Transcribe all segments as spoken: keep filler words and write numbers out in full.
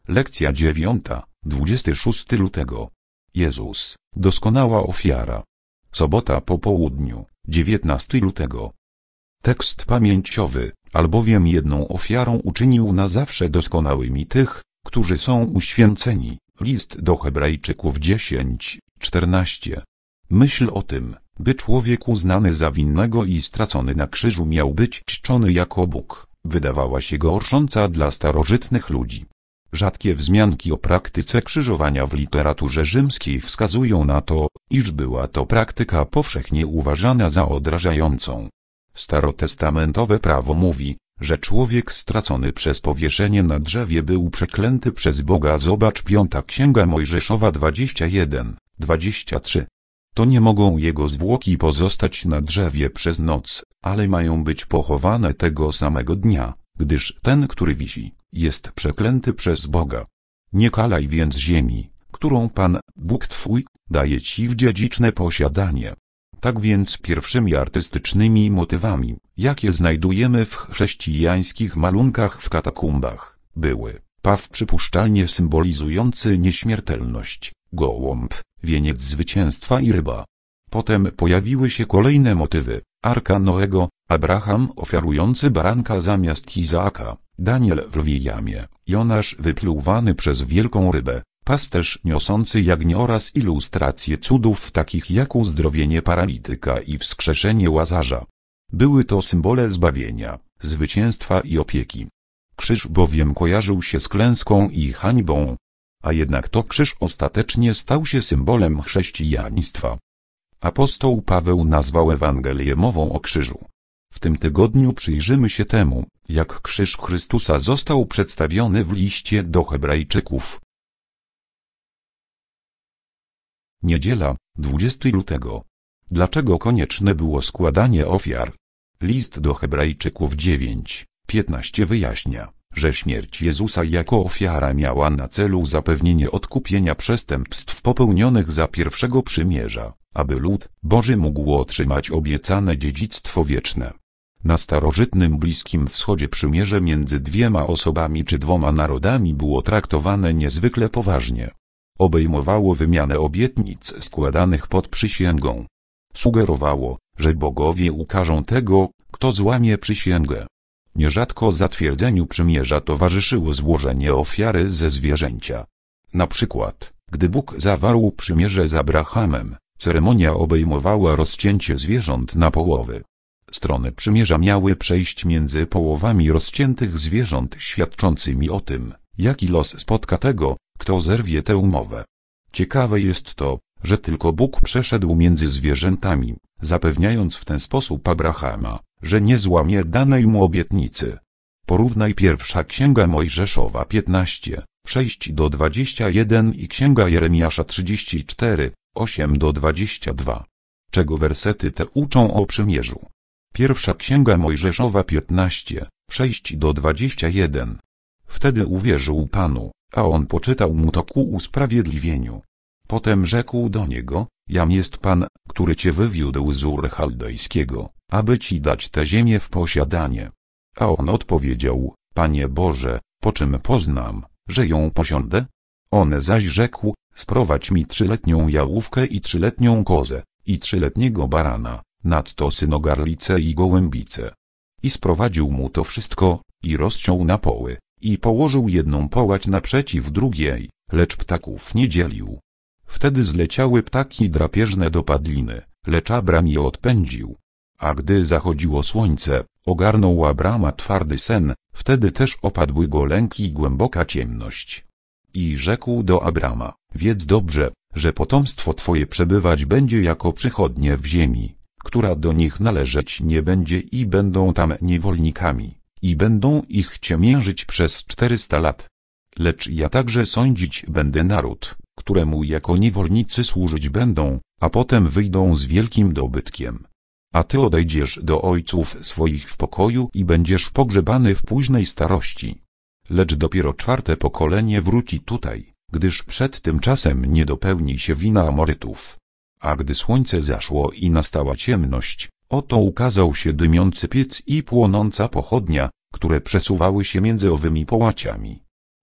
Lekcja dziewiąta, dwudziestego szóstego lutego. Jezus, doskonała ofiara. Sobota po południu, dziewiętnastego lutego. Tekst pamięciowy, albowiem jedną ofiarą uczynił na zawsze doskonałymi tych, którzy są uświęceni. List do Hebrajczyków dziesięć, czternaście. Myśl o tym, by człowiek uznany za winnego i stracony na krzyżu miał być czczony jako Bóg, wydawała się gorsząca dla starożytnych ludzi. Rzadkie wzmianki o praktyce krzyżowania w literaturze rzymskiej wskazują na to, iż była to praktyka powszechnie uważana za odrażającą. Starotestamentowe prawo mówi, że człowiek stracony przez powieszenie na drzewie był przeklęty przez Boga. Zobacz Piąta Księga Mojżeszowa dwadzieścia jeden, dwadzieścia trzy. To nie mogą jego zwłoki pozostać na drzewie przez noc, ale mają być pochowane tego samego dnia, gdyż ten, który wisi, jest przeklęty przez Boga. Nie kalaj więc ziemi, którą Pan, Bóg twój, daje ci w dziedziczne posiadanie. Tak więc pierwszymi artystycznymi motywami, jakie znajdujemy w chrześcijańskich malunkach w katakumbach, były paw przypuszczalnie symbolizujący nieśmiertelność, gołąb, wieniec zwycięstwa i ryba. Potem pojawiły się kolejne motywy: Arka Noego, Abraham ofiarujący baranka zamiast Izaaka, Daniel w lwiej jamie, Jonasz wypluwany przez wielką rybę, pasterz niosący jagnię oraz ilustracje cudów takich jak uzdrowienie paralityka i wskrzeszenie Łazarza. Były to symbole zbawienia, zwycięstwa i opieki. Krzyż bowiem kojarzył się z klęską i hańbą, a jednak to krzyż ostatecznie stał się symbolem chrześcijaństwa. Apostoł Paweł nazwał Ewangelię mową o krzyżu. W tym tygodniu przyjrzymy się temu, jak krzyż Chrystusa został przedstawiony w liście do Hebrajczyków. Niedziela, dwudziestego lutego. Dlaczego konieczne było składanie ofiar? List do Hebrajczyków dziewięć, piętnaście wyjaśnia, że śmierć Jezusa jako ofiara miała na celu zapewnienie odkupienia przestępstw popełnionych za pierwszego przymierza, aby lud Boży mógł otrzymać obiecane dziedzictwo wieczne. Na starożytnym Bliskim Wschodzie przymierze między dwiema osobami czy dwoma narodami było traktowane niezwykle poważnie. Obejmowało wymianę obietnic składanych pod przysięgą. Sugerowało, że bogowie ukarzą tego, kto złamie przysięgę. Nierzadko zatwierdzeniu przymierza towarzyszyło złożenie ofiary ze zwierzęcia. Na przykład, gdy Bóg zawarł przymierze z Abrahamem, ceremonia obejmowała rozcięcie zwierząt na połowy. Strony przymierza miały przejść między połowami rozciętych zwierząt, świadczącymi o tym, jaki los spotka tego, kto zerwie tę umowę. Ciekawe jest to, że tylko Bóg przeszedł między zwierzętami, zapewniając w ten sposób Abrahama, że nie złamie danej mu obietnicy. Porównaj Pierwsza Księga Mojżeszowa piętnaście, sześć do dwudziestu jeden i Księga Jeremiasza trzydzieści cztery, osiem do dwudziestu dwóch. Czego wersety te uczą o przymierzu? Pierwsza Księga Mojżeszowa piętnaście, sześć do dwudziestu jeden. Wtedy uwierzył Panu, a on poczytał mu to ku usprawiedliwieniu. Potem rzekł do niego: Jam jest Pan, który cię wywiódł z Ur Chaldejskiego, aby ci dać tę ziemię w posiadanie. A on odpowiedział: Panie Boże, po czym poznam, że ją posiądę? On zaś rzekł: Sprowadź mi trzyletnią jałówkę i trzyletnią kozę, i trzyletniego barana, nadto synogarlicę i gołębicę. I sprowadził mu to wszystko, i rozciął na poły, i położył jedną połać naprzeciw drugiej, lecz ptaków nie dzielił. Wtedy zleciały ptaki drapieżne do padliny, lecz Abram je odpędził. A gdy zachodziło słońce, ogarnął Abrama twardy sen, wtedy też opadły go lęk i głęboka ciemność. I rzekł do Abrama: Wiedz dobrze, że potomstwo twoje przebywać będzie jako przychodnie w ziemi, która do nich należeć nie będzie, i będą tam niewolnikami, i będą ich ciemiężyć przez czterysta lat. Lecz ja także sądzić będę naród, któremu jako niewolnicy służyć będą, a potem wyjdą z wielkim dobytkiem. A ty odejdziesz do ojców swoich w pokoju i będziesz pogrzebany w późnej starości. Lecz dopiero czwarte pokolenie wróci tutaj, gdyż przed tym czasem nie dopełni się wina Amorytów. A gdy słońce zaszło i nastała ciemność, oto ukazał się dymiący piec i płonąca pochodnia, które przesuwały się między owymi połaciami.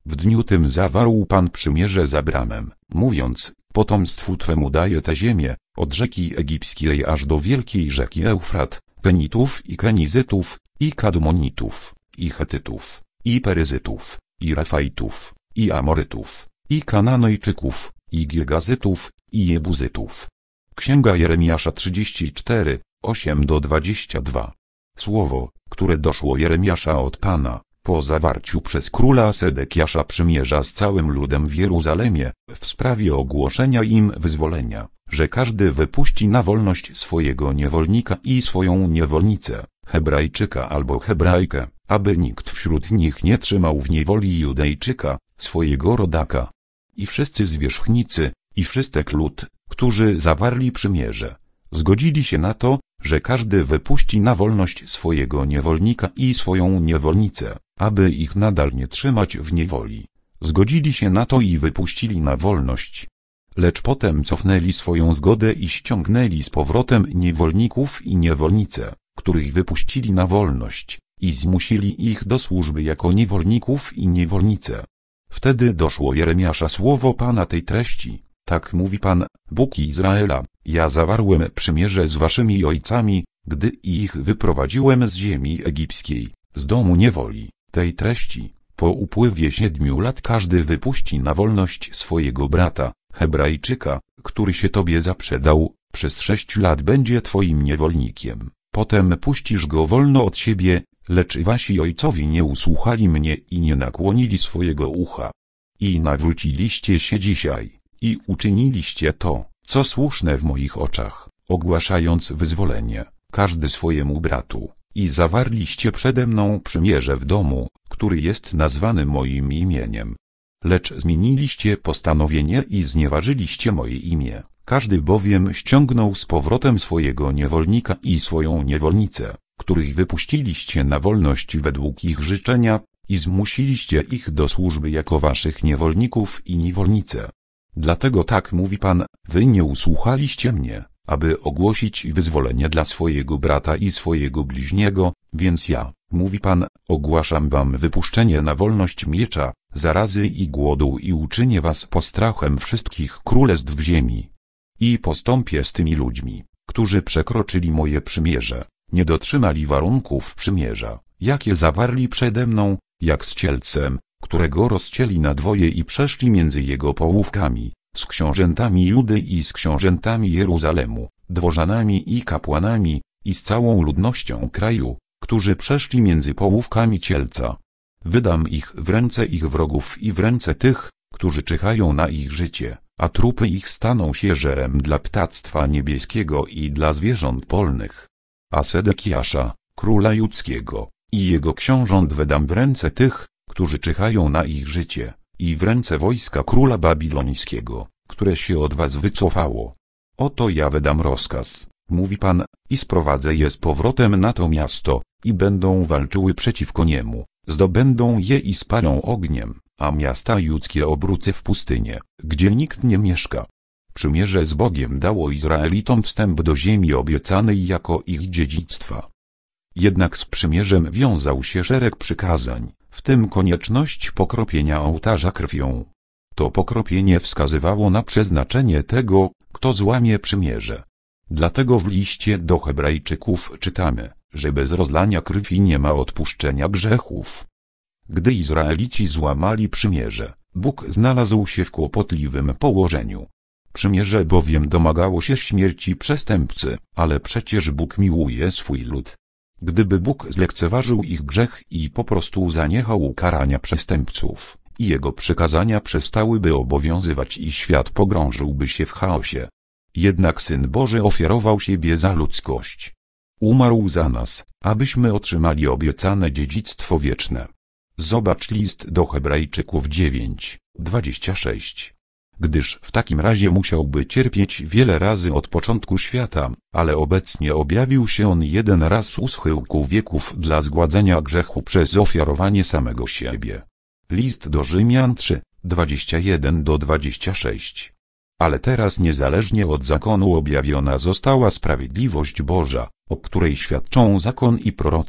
W dniu tym zawarł Pan przymierze z Abramem, mówiąc: potomstwu Twemu daję tę ziemię, od rzeki egipskiej aż do wielkiej rzeki Eufrat, Kenitów i Kenizytów, i Kadmonitów, i Chetytów, i Peryzytów, i Refajtów, i Amorytów, i Kananejczyków, i Girgazytów, i Jebuzytów. Księga Jeremiasza trzydzieści cztery, osiem do dwudziestu dwóch. Słowo, które doszło Jeremiasza od Pana, po zawarciu przez króla Sedekiasza przymierza z całym ludem w Jeruzalemie, w sprawie ogłoszenia im wyzwolenia, że każdy wypuści na wolność swojego niewolnika i swoją niewolnicę, Hebrajczyka albo Hebrajkę, aby nikt wśród nich nie trzymał w niewoli Judejczyka, swojego rodaka. I wszyscy zwierzchnicy, i wszystek lud, którzy zawarli przymierze, zgodzili się na to, że każdy wypuści na wolność swojego niewolnika i swoją niewolnicę, aby ich nadal nie trzymać w niewoli. Zgodzili się na to i wypuścili na wolność. Lecz potem cofnęli swoją zgodę i ściągnęli z powrotem niewolników i niewolnice, których wypuścili na wolność, i zmusili ich do służby jako niewolników i niewolnice. Wtedy doszło Jeremiasza słowo Pana tej treści: tak mówi Pan, Bóg Izraela, ja zawarłem przymierze z waszymi ojcami, gdy ich wyprowadziłem z ziemi egipskiej, z domu niewoli, tej treści: po upływie siedmiu lat każdy wypuści na wolność swojego brata, Hebrajczyka, który się tobie zaprzedał, przez sześć lat będzie twoim niewolnikiem, potem puścisz go wolno od siebie, lecz wasi ojcowie nie usłuchali mnie i nie nakłonili swojego ucha. I nawróciliście się dzisiaj, i uczyniliście to, co słuszne w moich oczach, ogłaszając wyzwolenie, każdy swojemu bratu, i zawarliście przede mną przymierze w domu, który jest nazwany moim imieniem. Lecz zmieniliście postanowienie i znieważyliście moje imię, każdy bowiem ściągnął z powrotem swojego niewolnika i swoją niewolnicę, których wypuściliście na wolność według ich życzenia, i zmusiliście ich do służby jako waszych niewolników i niewolnice. Dlatego tak mówi Pan, wy nie usłuchaliście mnie, aby ogłosić wyzwolenie dla swojego brata i swojego bliźniego, więc ja, mówi Pan, ogłaszam wam wypuszczenie na wolność miecza, zarazy i głodu i uczynię was postrachem wszystkich królestw ziemi. I postąpię z tymi ludźmi, którzy przekroczyli moje przymierze, nie dotrzymali warunków przymierza, jakie zawarli przede mną, jak z cielcem, którego rozcięli na dwoje i przeszli między jego połówkami, z książętami Judy i z książętami Jeruzalemu, dworzanami i kapłanami, i z całą ludnością kraju, którzy przeszli między połówkami cielca. Wydam ich w ręce ich wrogów i w ręce tych, którzy czyhają na ich życie, a trupy ich staną się żerem dla ptactwa niebieskiego i dla zwierząt polnych. A Sedekiasza, króla judzkiego, i jego książąt wydam w ręce tych, którzy czyhają na ich życie, i w ręce wojska króla babilońskiego, które się od was wycofało. Oto ja wydam rozkaz, mówi Pan, i sprowadzę je z powrotem na to miasto, i będą walczyły przeciwko niemu, zdobędą je i spalą ogniem, a miasta judzkie obrócę w pustynię, gdzie nikt nie mieszka. Przymierze z Bogiem dało Izraelitom wstęp do ziemi obiecanej jako ich dziedzictwa. Jednak z przymierzem wiązał się szereg przykazań, w tym konieczność pokropienia ołtarza krwią. To pokropienie wskazywało na przeznaczenie tego, kto złamie przymierze. Dlatego w liście do Hebrajczyków czytamy, że bez rozlania krwi nie ma odpuszczenia grzechów. Gdy Izraelici złamali przymierze, Bóg znalazł się w kłopotliwym położeniu. Przymierze bowiem domagało się śmierci przestępcy, ale przecież Bóg miłuje swój lud. Gdyby Bóg zlekceważył ich grzech i po prostu zaniechał karania przestępców, jego przykazania przestałyby obowiązywać i świat pogrążyłby się w chaosie. Jednak Syn Boży ofiarował siebie za ludzkość. Umarł za nas, abyśmy otrzymali obiecane dziedzictwo wieczne. Zobacz list do Hebrajczyków dziewięć, dwadzieścia sześć. Gdyż w takim razie musiałby cierpieć wiele razy od początku świata, ale obecnie objawił się on jeden raz u schyłku wieków dla zgładzenia grzechu przez ofiarowanie samego siebie. List do Rzymian trzy, dwadzieścia jeden do dwudziestu sześciu. Ale teraz niezależnie od zakonu objawiona została sprawiedliwość Boża, o której świadczą zakon i prorocy,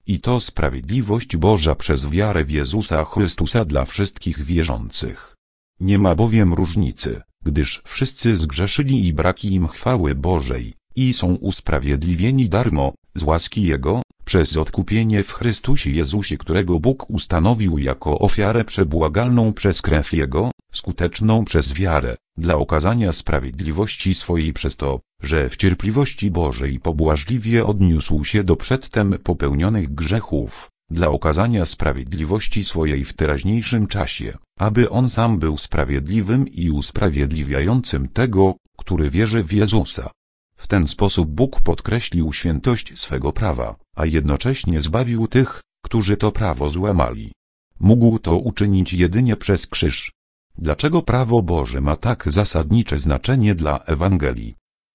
i to sprawiedliwość Boża przez wiarę w Jezusa Chrystusa dla wszystkich wierzących. Nie ma bowiem różnicy, gdyż wszyscy zgrzeszyli i braki im chwały Bożej, i są usprawiedliwieni darmo, z łaski Jego, przez odkupienie w Chrystusie Jezusie, którego Bóg ustanowił jako ofiarę przebłagalną przez krew Jego, skuteczną przez wiarę, dla okazania sprawiedliwości swojej przez to, że w cierpliwości Bożej pobłażliwie odniósł się do przedtem popełnionych grzechów, dla okazania sprawiedliwości swojej w teraźniejszym czasie, aby On sam był sprawiedliwym i usprawiedliwiającym tego, który wierzy w Jezusa. W ten sposób Bóg podkreślił świętość swego prawa, a jednocześnie zbawił tych, którzy to prawo złamali. Mógł to uczynić jedynie przez krzyż. Dlaczego prawo Boże ma tak zasadnicze znaczenie dla Ewangelii?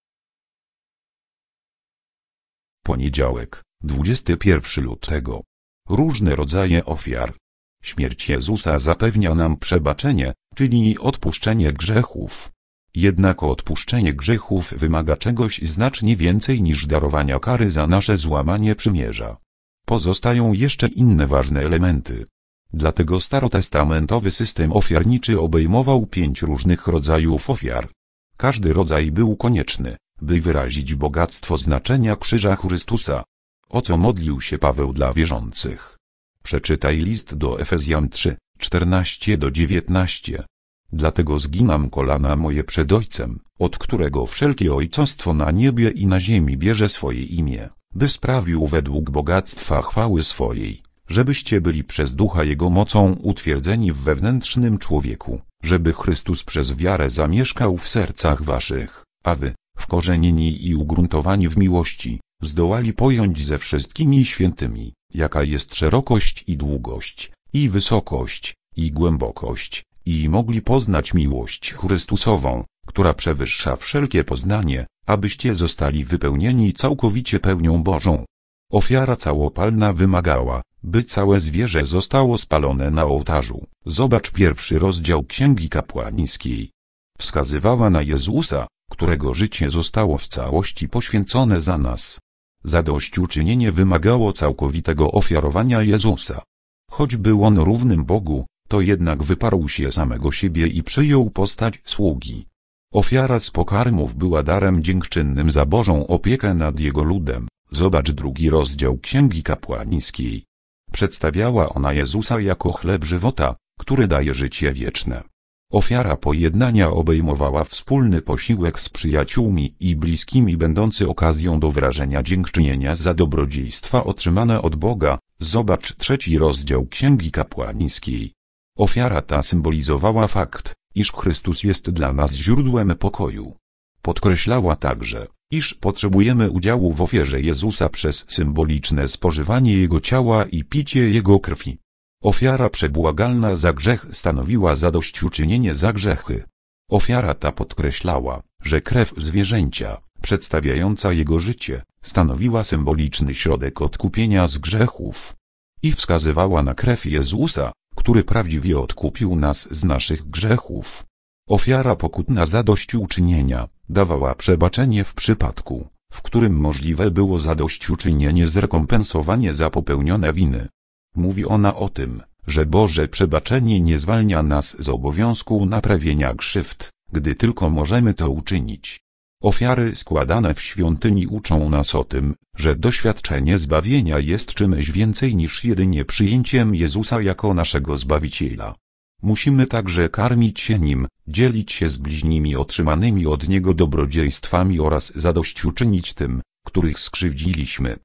Poniedziałek, dwudziestego pierwszego lutego. Różne rodzaje ofiar. Śmierć Jezusa zapewnia nam przebaczenie, czyli odpuszczenie grzechów. Jednak odpuszczenie grzechów wymaga czegoś znacznie więcej niż darowania kary za nasze złamanie przymierza. Pozostają jeszcze inne ważne elementy. Dlatego starotestamentowy system ofiarniczy obejmował pięć różnych rodzajów ofiar. Każdy rodzaj był konieczny, by wyrazić bogactwo znaczenia krzyża Chrystusa. O co modlił się Paweł dla wierzących? Przeczytaj list do Efezjan trzy, czternaście do dziewiętnastu. Dlatego zginam kolana moje przed Ojcem, od którego wszelkie ojcostwo na niebie i na ziemi bierze swoje imię, by sprawił według bogactwa chwały swojej, żebyście byli przez Ducha Jego mocą utwierdzeni w wewnętrznym człowieku, żeby Chrystus przez wiarę zamieszkał w sercach waszych, a wy, wkorzenieni i ugruntowani w miłości, zdołali pojąć ze wszystkimi świętymi, jaka jest szerokość i długość, i wysokość, i głębokość, i mogli poznać miłość Chrystusową, która przewyższa wszelkie poznanie, abyście zostali wypełnieni całkowicie pełnią Bożą. Ofiara całopalna wymagała, by całe zwierzę zostało spalone na ołtarzu. Zobacz pierwszy rozdział Księgi Kapłańskiej. Wskazywała na Jezusa, którego życie zostało w całości poświęcone za nas. Zadośćuczynienie wymagało całkowitego ofiarowania Jezusa. Choć był On równym Bogu, to jednak wyparł się samego siebie i przyjął postać sługi. Ofiara z pokarmów była darem dziękczynnym za Bożą opiekę nad Jego ludem. Zobacz drugi rozdział Księgi Kapłańskiej. Przedstawiała ona Jezusa jako chleb żywota, który daje życie wieczne. Ofiara pojednania obejmowała wspólny posiłek z przyjaciółmi i bliskimi będący okazją do wyrażenia dziękczynienia za dobrodziejstwa otrzymane od Boga. Zobacz trzeci rozdział Księgi Kapłańskiej. Ofiara ta symbolizowała fakt, iż Chrystus jest dla nas źródłem pokoju. Podkreślała także, iż potrzebujemy udziału w ofierze Jezusa przez symboliczne spożywanie Jego ciała i picie Jego krwi. Ofiara przebłagalna za grzech stanowiła zadośćuczynienie za grzechy. Ofiara ta podkreślała, że krew zwierzęcia, przedstawiająca Jego życie, stanowiła symboliczny środek odkupienia z grzechów. I wskazywała na krew Jezusa, który prawdziwie odkupił nas z naszych grzechów. Ofiara pokutna zadośćuczynienia dawała przebaczenie w przypadku, w którym możliwe było zadośćuczynienie zrekompensowanie za popełnione winy. Mówi ona o tym, że Boże przebaczenie nie zwalnia nas z obowiązku naprawienia krzywd, gdy tylko możemy to uczynić. Ofiary składane w świątyni uczą nas o tym, że doświadczenie zbawienia jest czymś więcej niż jedynie przyjęciem Jezusa jako naszego Zbawiciela. Musimy także karmić się Nim, dzielić się z bliźnimi otrzymanymi od Niego dobrodziejstwami oraz zadośćuczynić tym, których skrzywdziliśmy.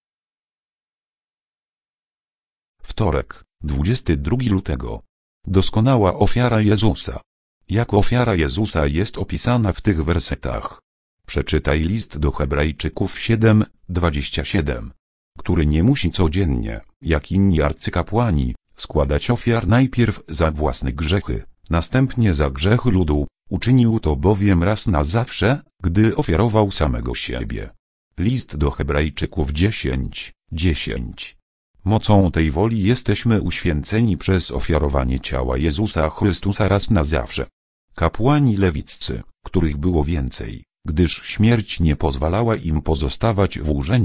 Wtorek, dwudziestego drugiego lutego. Doskonała ofiara Jezusa. Jak ofiara Jezusa jest opisana w tych wersetach? Przeczytaj list do Hebrajczyków siedem, dwadzieścia siedem, który nie musi codziennie, jak inni arcykapłani, składać ofiar najpierw za własne grzechy, następnie za grzechy ludu, uczynił to bowiem raz na zawsze, gdy ofiarował samego siebie. List do Hebrajczyków dziesięć, dziesięć. Mocą tej woli jesteśmy uświęceni przez ofiarowanie ciała Jezusa Chrystusa raz na zawsze. Kapłani lewiccy, których było więcej, gdyż śmierć nie pozwalała im pozostawać w urzędzie,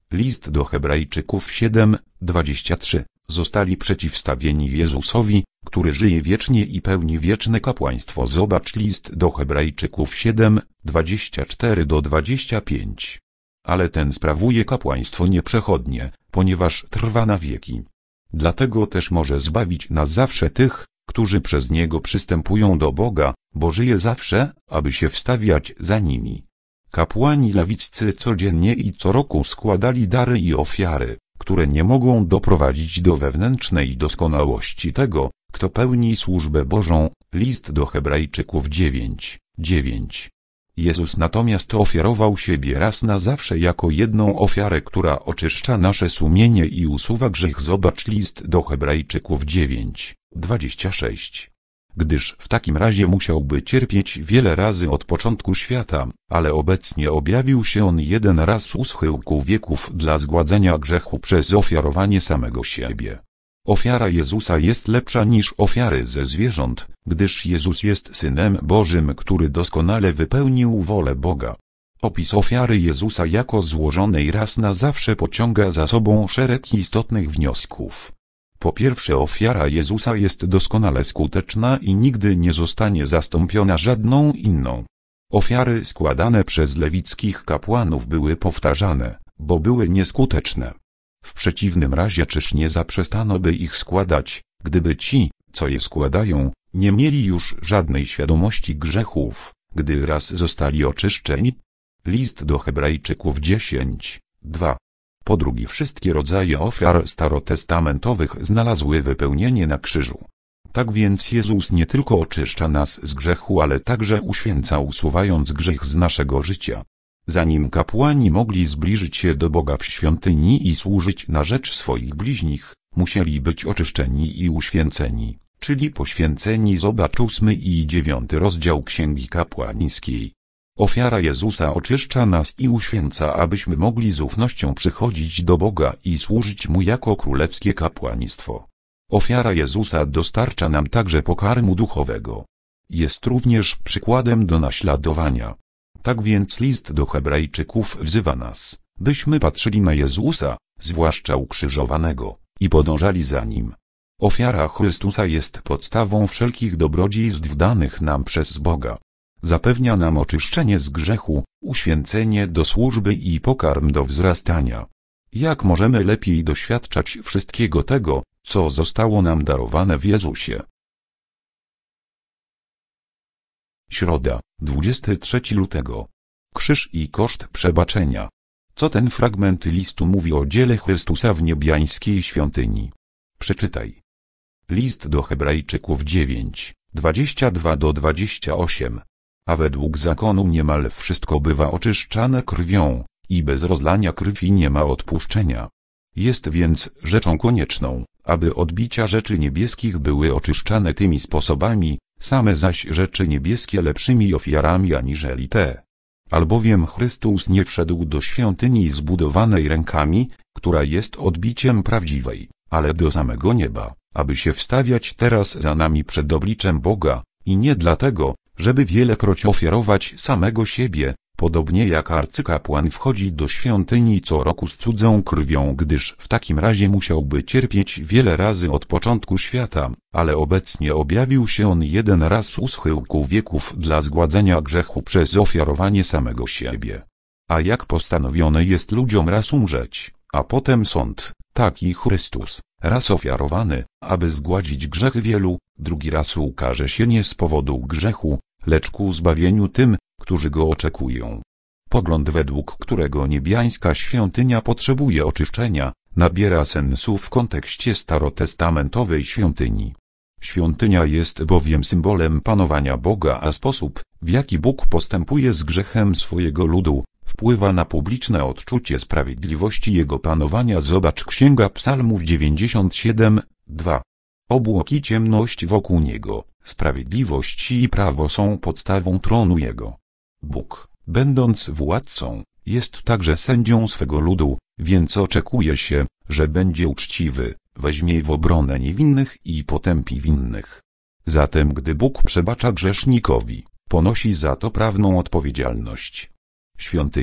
List do Hebrajczyków siedem, dwadzieścia trzy. Zostali przeciwstawieni Jezusowi, który żyje wiecznie i pełni wieczne kapłaństwo. Zobacz list do Hebrajczyków siedem, dwadzieścia cztery do dwudziestego piątego. Ale ten sprawuje kapłaństwo nieprzechodnie, ponieważ trwa na wieki. Dlatego też może zbawić na zawsze tych, którzy przez Niego przystępują do Boga, bo żyje zawsze, aby się wstawiać za nimi. Kapłani lewiccy codziennie i co roku składali dary i ofiary, które nie mogą doprowadzić do wewnętrznej doskonałości tego, kto pełni służbę Bożą. List do Hebrajczyków dziewięć, dziewięć. Jezus natomiast ofiarował siebie raz na zawsze jako jedną ofiarę, która oczyszcza nasze sumienie i usuwa grzech. Zobacz list do Hebrajczyków dziewięć, dwadzieścia sześć. Gdyż w takim razie musiałby cierpieć wiele razy od początku świata, ale obecnie objawił się On jeden raz u schyłku wieków dla zgładzenia grzechu przez ofiarowanie samego siebie. Ofiara Jezusa jest lepsza niż ofiary ze zwierząt, gdyż Jezus jest Synem Bożym, który doskonale wypełnił wolę Boga. Opis ofiary Jezusa jako złożonej raz na zawsze pociąga za sobą szereg istotnych wniosków. Po pierwsze, ofiara Jezusa jest doskonale skuteczna i nigdy nie zostanie zastąpiona żadną inną. Ofiary składane przez lewickich kapłanów były powtarzane, bo były nieskuteczne. W przeciwnym razie czyż nie zaprzestano by ich składać, gdyby ci, co je składają, nie mieli już żadnej świadomości grzechów, gdy raz zostali oczyszczeni? List do Hebrajczyków dziesięć, dwa. Po drugie, wszystkie rodzaje ofiar starotestamentowych znalazły wypełnienie na krzyżu. Tak więc Jezus nie tylko oczyszcza nas z grzechu, ale także uświęca, usuwając grzech z naszego życia. Zanim kapłani mogli zbliżyć się do Boga w świątyni i służyć na rzecz swoich bliźnich, musieli być oczyszczeni i uświęceni, czyli poświęceni. Zobacz ósmy i dziewiąty rozdział Księgi Kapłańskiej. Ofiara Jezusa oczyszcza nas i uświęca, abyśmy mogli z ufnością przychodzić do Boga i służyć Mu jako królewskie kapłaństwo. Ofiara Jezusa dostarcza nam także pokarmu duchowego. Jest również przykładem do naśladowania. Tak więc list do Hebrajczyków wzywa nas, byśmy patrzyli na Jezusa, zwłaszcza ukrzyżowanego, i podążali za Nim. Ofiara Chrystusa jest podstawą wszelkich dobrodziejstw danych nam przez Boga. Zapewnia nam oczyszczenie z grzechu, uświęcenie do służby i pokarm do wzrastania. Jak możemy lepiej doświadczać wszystkiego tego, co zostało nam darowane w Jezusie? Środa, dwudziestego trzeciego lutego. Krzyż i koszt przebaczenia. Co ten fragment listu mówi o dziele Chrystusa w niebiańskiej świątyni? Przeczytaj. List do Hebrajczyków dziewięć, dwadzieścia dwa do dwudziestego ósmego. A według zakonu niemal wszystko bywa oczyszczane krwią, i bez rozlania krwi nie ma odpuszczenia. Jest więc rzeczą konieczną, aby odbicia rzeczy niebieskich były oczyszczane tymi sposobami, same zaś rzeczy niebieskie lepszymi ofiarami aniżeli te. Albowiem Chrystus nie wszedł do świątyni zbudowanej rękami, która jest odbiciem prawdziwej, ale do samego nieba, aby się wstawiać teraz za nami przed obliczem Boga, i nie dlatego, żeby wielekroć ofiarować samego siebie, podobnie jak arcykapłan wchodzi do świątyni co roku z cudzą krwią, gdyż w takim razie musiałby cierpieć wiele razy od początku świata, ale obecnie objawił się On jeden raz u schyłku wieków dla zgładzenia grzechu przez ofiarowanie samego siebie. A jak postanowione jest ludziom raz umrzeć, a potem sąd, tak i Chrystus, raz ofiarowany, aby zgładzić grzechy wielu, drugi raz ukaże się nie z powodu grzechu, lecz ku zbawieniu tym, którzy go oczekują. Pogląd, według którego niebiańska świątynia potrzebuje oczyszczenia, nabiera sensu w kontekście starotestamentowej świątyni. Świątynia jest bowiem symbolem panowania Boga, a sposób, w jaki Bóg postępuje z grzechem swojego ludu, wpływa na publiczne odczucie sprawiedliwości Jego panowania. Zobacz Księga Psalmów dziewięćdziesiąt siedem, dwa. Obłok i ciemność wokół Niego, sprawiedliwość i prawo są podstawą tronu Jego. Bóg, będąc władcą, jest także sędzią swego ludu, więc oczekuje się, że będzie uczciwy, weźmie w obronę niewinnych i potępi winnych. Zatem gdy Bóg przebacza grzesznikowi, ponosi za to prawną odpowiedzialność. Świątynia,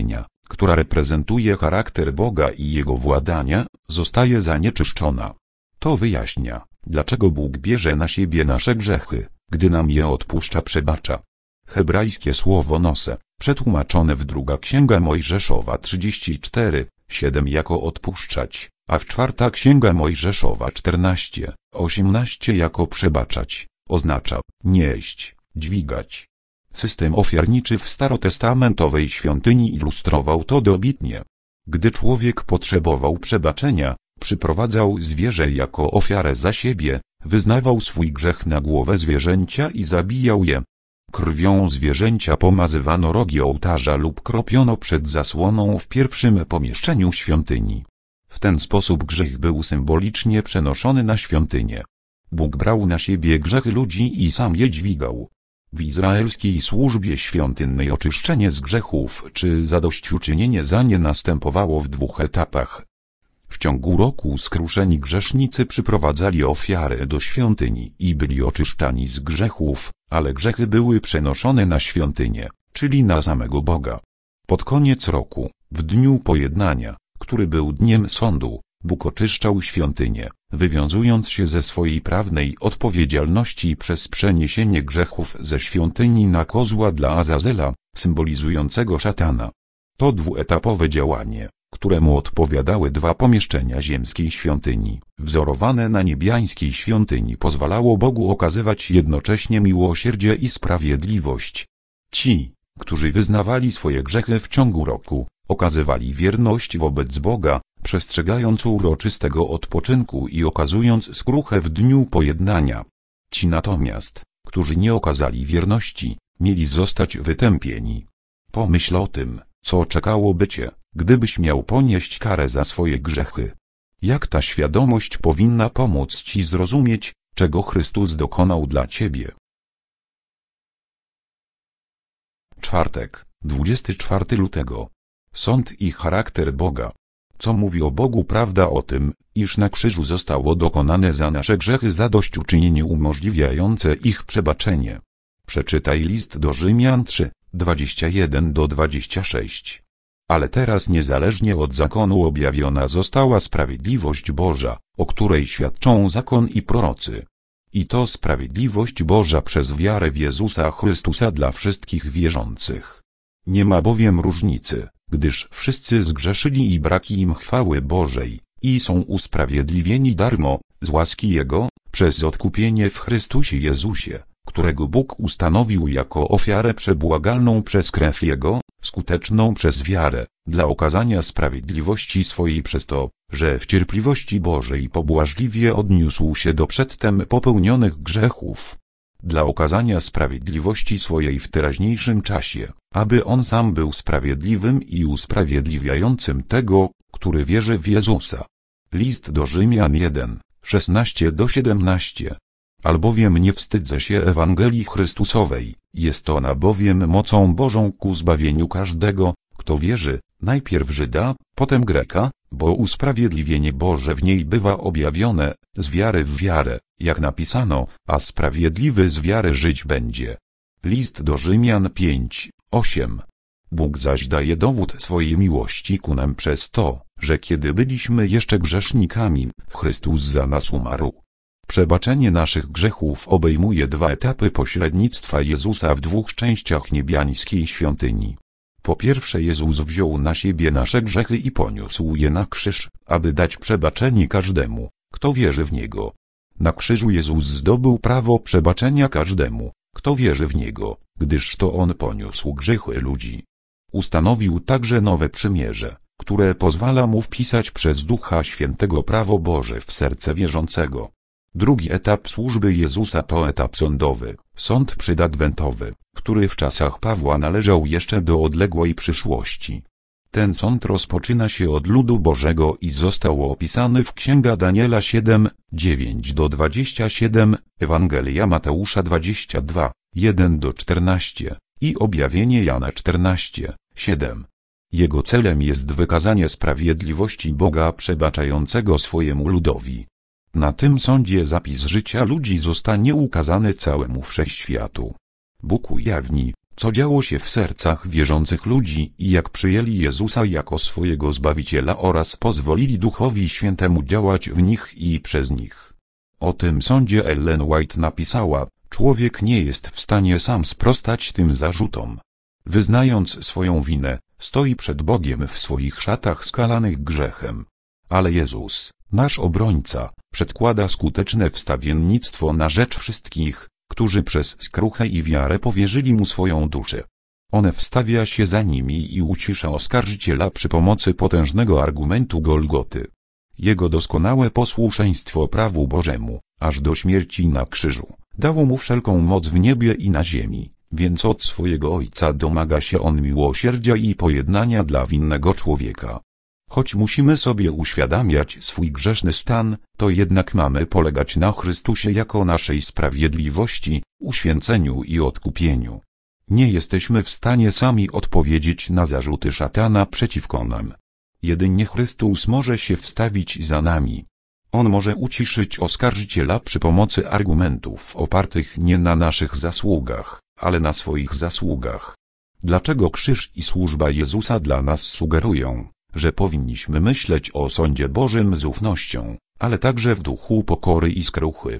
która reprezentuje charakter Boga i Jego władania, zostaje zanieczyszczona. To wyjaśnia, dlaczego Bóg bierze na siebie nasze grzechy, gdy nam je odpuszcza, przebacza. Hebrajskie słowo nose, przetłumaczone w druga Księga Mojżeszowa trzydzieści cztery, siedem jako odpuszczać, a w czwarta Księga Mojżeszowa czternaście, osiemnaście jako przebaczać, oznacza nieść, dźwigać. System ofiarniczy w starotestamentowej świątyni ilustrował to dobitnie. Gdy człowiek potrzebował przebaczenia, przyprowadzał zwierzę jako ofiarę za siebie, wyznawał swój grzech na głowę zwierzęcia i zabijał je. Krwią zwierzęcia pomazywano rogi ołtarza lub kropiono przed zasłoną w pierwszym pomieszczeniu świątyni. W ten sposób grzech był symbolicznie przenoszony na świątynię. Bóg brał na siebie grzechy ludzi i sam je dźwigał. W izraelskiej służbie świątynnej oczyszczenie z grzechów czy zadośćuczynienie za nie następowało w dwóch etapach. W ciągu roku skruszeni grzesznicy przyprowadzali ofiary do świątyni i byli oczyszczani z grzechów, ale grzechy były przenoszone na świątynię, czyli na samego Boga. Pod koniec roku, w dniu pojednania, który był dniem sądu, Bóg oczyszczał świątynię, wywiązując się ze swojej prawnej odpowiedzialności przez przeniesienie grzechów ze świątyni na kozła dla Azazela, symbolizującego szatana. To dwuetapowe działanie, któremu odpowiadały dwa pomieszczenia ziemskiej świątyni, wzorowane na niebiańskiej świątyni, pozwalało Bogu okazywać jednocześnie miłosierdzie i sprawiedliwość. Ci, którzy wyznawali swoje grzechy w ciągu roku, okazywali wierność wobec Boga, przestrzegając uroczystego odpoczynku i okazując skruchę w dniu pojednania. Ci natomiast, którzy nie okazali wierności, mieli zostać wytępieni. Pomyśl o tym, co czekałoby cię, gdybyś miał ponieść karę za swoje grzechy. Jak ta świadomość powinna pomóc ci zrozumieć, czego Chrystus dokonał dla ciebie. Czwartek, dwudziestego czwartego lutego. Sąd i charakter Boga. Co mówi o Bogu prawda o tym, iż na krzyżu zostało dokonane za nasze grzechy zadośćuczynienie umożliwiające ich przebaczenie. Przeczytaj list do Rzymian trzy, dwadzieścia jeden do dwudziestego szóstego. Ale teraz niezależnie od zakonu objawiona została sprawiedliwość Boża, o której świadczą zakon i prorocy. I to sprawiedliwość Boża przez wiarę w Jezusa Chrystusa dla wszystkich wierzących. Nie ma bowiem różnicy, gdyż wszyscy zgrzeszyli i braki im chwały Bożej, i są usprawiedliwieni darmo, z łaski Jego, przez odkupienie w Chrystusie Jezusie, którego Bóg ustanowił jako ofiarę przebłagalną przez krew Jego, skuteczną przez wiarę, dla okazania sprawiedliwości swojej przez to, że w cierpliwości Bożej pobłażliwie odniósł się do przedtem popełnionych grzechów. Dla okazania sprawiedliwości swojej w teraźniejszym czasie, aby On sam był sprawiedliwym i usprawiedliwiającym tego, który wierzy w Jezusa. List do Rzymian jeden, szesnaście do siedemnastu. Albowiem nie wstydzę się Ewangelii Chrystusowej, jest ona bowiem mocą Bożą ku zbawieniu każdego, kto wierzy, najpierw Żyda, potem Greka, bo usprawiedliwienie Boże w niej bywa objawione, z wiary w wiarę, jak napisano, a sprawiedliwy z wiary żyć będzie. List do Rzymian pięć, osiem. Bóg zaś daje dowód swojej miłości ku nam przez to, że kiedy byliśmy jeszcze grzesznikami, Chrystus za nas umarł. Przebaczenie naszych grzechów obejmuje dwa etapy pośrednictwa Jezusa w dwóch częściach niebiańskiej świątyni. Po pierwsze, Jezus wziął na siebie nasze grzechy i poniósł je na krzyż, aby dać przebaczenie każdemu, kto wierzy w Niego. Na krzyżu Jezus zdobył prawo przebaczenia każdemu, kto wierzy w Niego, gdyż to On poniósł grzechy ludzi. Ustanowił także nowe przymierze, które pozwala mu wpisać przez Ducha Świętego prawo Boże w serce wierzącego. Drugi etap służby Jezusa to etap sądowy, sąd przedadwentowy, który w czasach Pawła należał jeszcze do odległej przyszłości. Ten sąd rozpoczyna się od ludu Bożego i został opisany w Księga Daniela siedem, dziewięć do dwudziestu siedmiu, Ewangelia Mateusza dwadzieścia dwa, jeden do czternastu i Objawienie Jana czternaście, siedem. Jego celem jest wykazanie sprawiedliwości Boga przebaczającego swojemu ludowi. Na tym sądzie zapis życia ludzi zostanie ukazany całemu wszechświatu. Bóg ujawni, co działo się w sercach wierzących ludzi i jak przyjęli Jezusa jako swojego Zbawiciela oraz pozwolili Duchowi Świętemu działać w nich i przez nich. O tym sądzie Ellen White napisała: człowiek nie jest w stanie sam sprostać tym zarzutom. Wyznając swoją winę, stoi przed Bogiem w swoich szatach skalanych grzechem. Ale Jezus, nasz obrońca, przedkłada skuteczne wstawiennictwo na rzecz wszystkich, którzy przez skruchę i wiarę powierzyli Mu swoją duszę. On wstawia się za nimi i ucisza oskarżyciela przy pomocy potężnego argumentu Golgoty. Jego doskonałe posłuszeństwo prawu Bożemu, aż do śmierci na krzyżu, dało Mu wszelką moc w niebie i na ziemi, więc od swojego Ojca domaga się On miłosierdzia i pojednania dla winnego człowieka. Choć musimy sobie uświadamiać swój grzeszny stan, to jednak mamy polegać na Chrystusie jako naszej sprawiedliwości, uświęceniu i odkupieniu. Nie jesteśmy w stanie sami odpowiedzieć na zarzuty szatana przeciwko nam. Jedynie Chrystus może się wstawić za nami. On może uciszyć oskarżyciela przy pomocy argumentów opartych nie na naszych zasługach, ale na swoich zasługach. Dlaczego krzyż i służba Jezusa dla nas sugerują, że powinniśmy myśleć o sądzie Bożym z ufnością, ale także w duchu pokory i skruchy?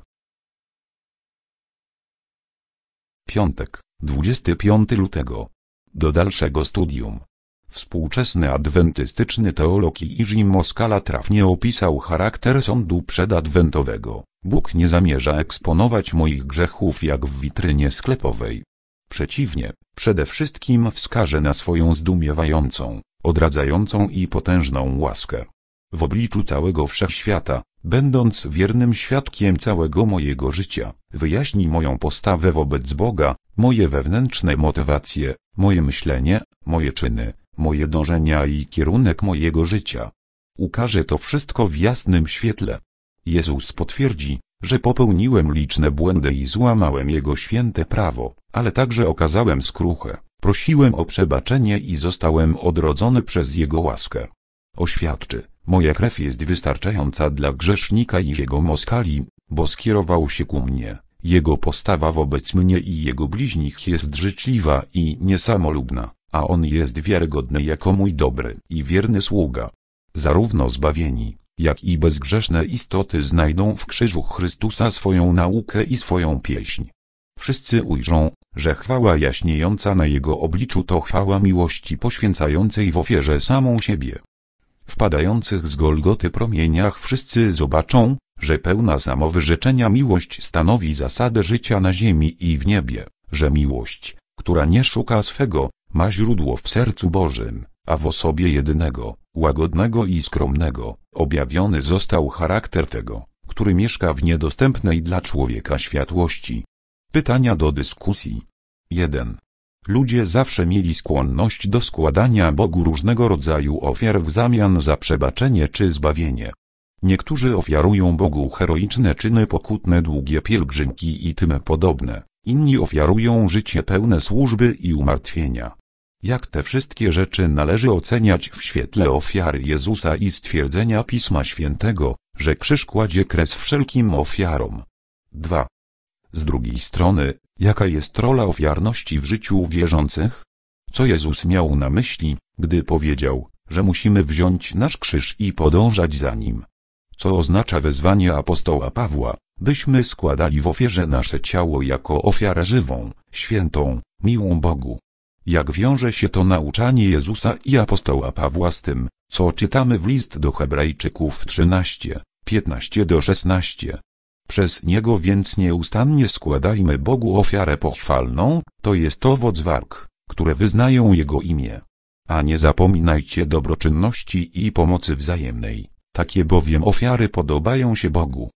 Piątek, dwudziestego piątego lutego. Do dalszego studium. Współczesny adwentystyczny teolog Jerzy Moskala trafnie opisał charakter sądu przedadwentowego. Bóg nie zamierza eksponować moich grzechów jak w witrynie sklepowej. Przeciwnie, przede wszystkim wskaże na swoją zdumiewającą, odradzającą i potężną łaskę. W obliczu całego wszechświata, będąc wiernym świadkiem całego mojego życia, wyjaśni moją postawę wobec Boga, moje wewnętrzne motywacje, moje myślenie, moje czyny, moje dążenia i kierunek mojego życia. Ukaże to wszystko w jasnym świetle. Jezus potwierdzi, że popełniłem liczne błędy i złamałem Jego święte prawo, ale także okazałem skruchę, prosiłem o przebaczenie i zostałem odrodzony przez Jego łaskę. Oświadczy: moja krew jest wystarczająca dla grzesznika i Jego Moskali, bo skierował się ku mnie. Jego postawa wobec mnie i Jego bliźnich jest życzliwa i niesamolubna, a On jest wiarygodny jako mój dobry i wierny sługa. Zarówno zbawieni, jak i bezgrzeszne istoty znajdą w krzyżu Chrystusa swoją naukę i swoją pieśń. Wszyscy ujrzą, że chwała jaśniejąca na Jego obliczu to chwała miłości poświęcającej w ofierze samą siebie. W padających z Golgoty promieniach wszyscy zobaczą, że pełna samowyrzeczenia miłość stanowi zasadę życia na ziemi i w niebie, że miłość, która nie szuka swego, ma źródło w sercu Bożym, a w osobie jedynego, łagodnego i skromnego, objawiony został charakter tego, który mieszka w niedostępnej dla człowieka światłości. Pytania do dyskusji. jeden. Ludzie zawsze mieli skłonność do składania Bogu różnego rodzaju ofiar w zamian za przebaczenie czy zbawienie. Niektórzy ofiarują Bogu heroiczne czyny pokutne, długie pielgrzymki i tym podobne, inni ofiarują życie pełne służby i umartwienia. Jak te wszystkie rzeczy należy oceniać w świetle ofiary Jezusa i stwierdzenia Pisma Świętego, że krzyż kładzie kres wszelkim ofiarom? dwa. Z drugiej strony, jaka jest rola ofiarności w życiu wierzących? Co Jezus miał na myśli, gdy powiedział, że musimy wziąć nasz krzyż i podążać za Nim? Co oznacza wezwanie apostoła Pawła, byśmy składali w ofierze nasze ciało jako ofiarę żywą, świętą, miłą Bogu? Jak wiąże się to nauczanie Jezusa i apostoła Pawła z tym, co czytamy w list do Hebrajczyków trzynaście, piętnaście do szesnastu? Przez Niego więc nieustannie składajmy Bogu ofiarę pochwalną, to jest owoc warg, które wyznają Jego imię. A nie zapominajcie dobroczynności i pomocy wzajemnej, takie bowiem ofiary podobają się Bogu.